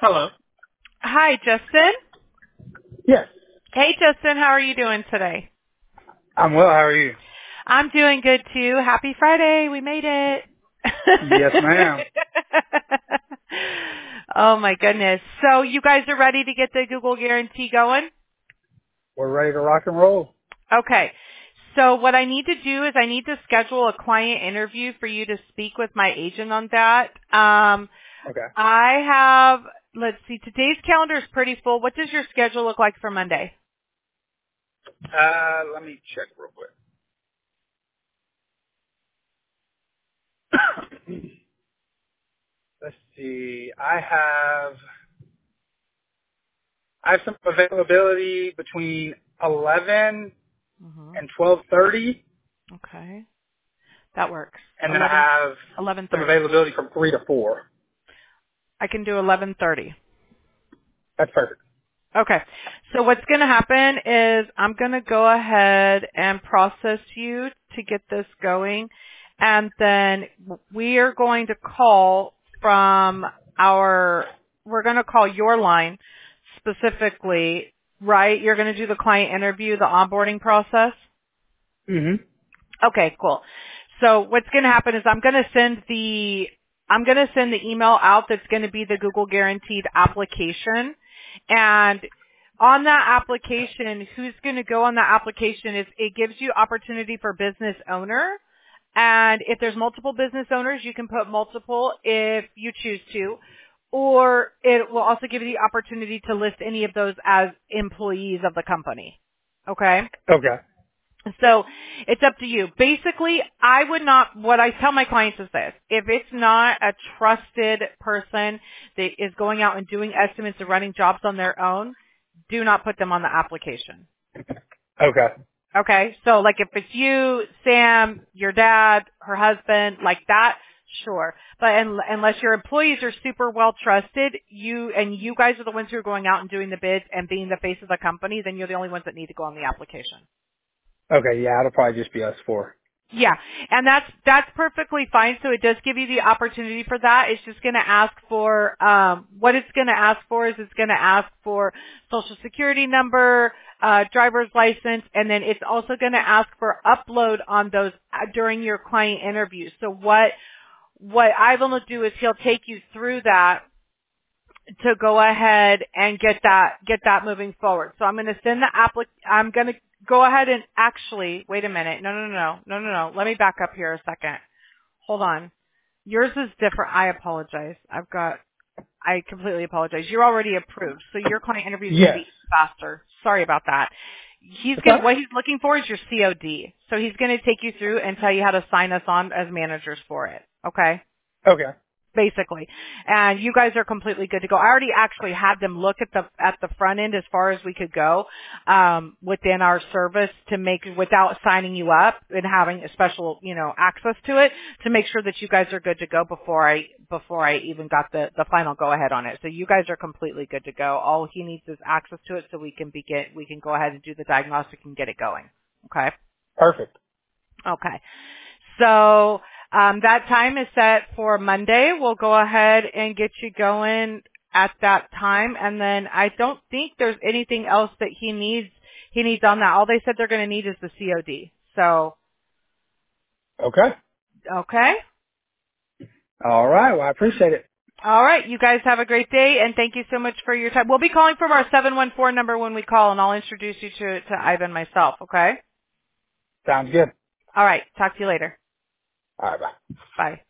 Hello. Hi, Justin. Yes. Hey, Justin. How are you doing today? I'm well. How are you? I'm doing good, too. Happy Friday. We made it. Yes, ma'am. Oh, my goodness. So you guys are ready to get the Google Guarantee going? We're ready to rock and roll. Okay. So what I need to do is I need to schedule a client interview for you to speak with my agent on that. Okay. I have, let's see, today's calendar is pretty full. What does your schedule look like for Monday? Let me check real quick. Let's see. I have some availability between 11 Mm-hmm. and 12:30, Okay. That works. and then I have some 11:30. availability from 3 to 4. I can do 11:30. That's perfect. Okay. So what's going to happen is I'm going to go ahead and process you to get this going. And then we are going to call from we're going to call your line specifically, right? You're going to do the client interview, the onboarding process. Mm-hmm. Okay, cool. So what's going to happen is I'm going to send the email out that's going to be the Google Guaranteed application. And on that application, who's going to go on that application is it gives you opportunity for business owner. And if there's multiple business owners, you can put multiple if you choose to. Or it will also give you the opportunity to list any of those as employees of the company. Okay? Okay. So it's up to you. Basically, what I tell my clients is this. If it's not a trusted person that is going out and doing estimates and running jobs on their own, do not put them on the application. Okay. Okay? So like if it's you, Sam, your dad, her husband, like that, sure. But unless your employees are super well trusted, you guys are the ones who are going out and doing the bids and being the face of the company, then you're the only ones that need to go on the application. Okay. Yeah, it'll probably just be us 4. Yeah, and that's perfectly fine. So it does give you the opportunity for that. It's just going to ask for what it's going to ask for is it's going to ask for social security number, driver's license, and then it's also going to ask for upload on those during your client interview. So what Ivan will do is he'll take you through that to go ahead and get that moving forward. So I'm going to send I'm going to go ahead and actually, wait a minute. No. Let me back up here a second. Hold on. Yours is different. I apologize. I completely apologize. You're already approved. So your client interview is going to Yes. be faster. Sorry about that. Okay. What he's looking for is your COD. So he's going to take you through and tell you how to sign us on as managers for it. Okay? Okay. Basically. And you guys are completely good to go. I already actually had them look at the front end as far as we could go, within our service without signing you up and having a special, access to it to make sure that you guys are good to go before I even got the final go ahead on it. So you guys are completely good to go. All he needs is access to it so we can go ahead and do the diagnostic and get it going. Okay? Perfect. Okay. So that time is set for Monday. We'll go ahead and get you going at that time. And then I don't think there's anything else that he needs on that. All they said they're going to need is the COD. So, Okay. okay. All right. Well, I appreciate it. All right. You guys have a great day, and thank you so much for your time. We'll be calling from our 714 number when we call, and I'll introduce you to Ivan myself, okay? Sounds good. All right. Talk to you later. All right. Bye. Bye.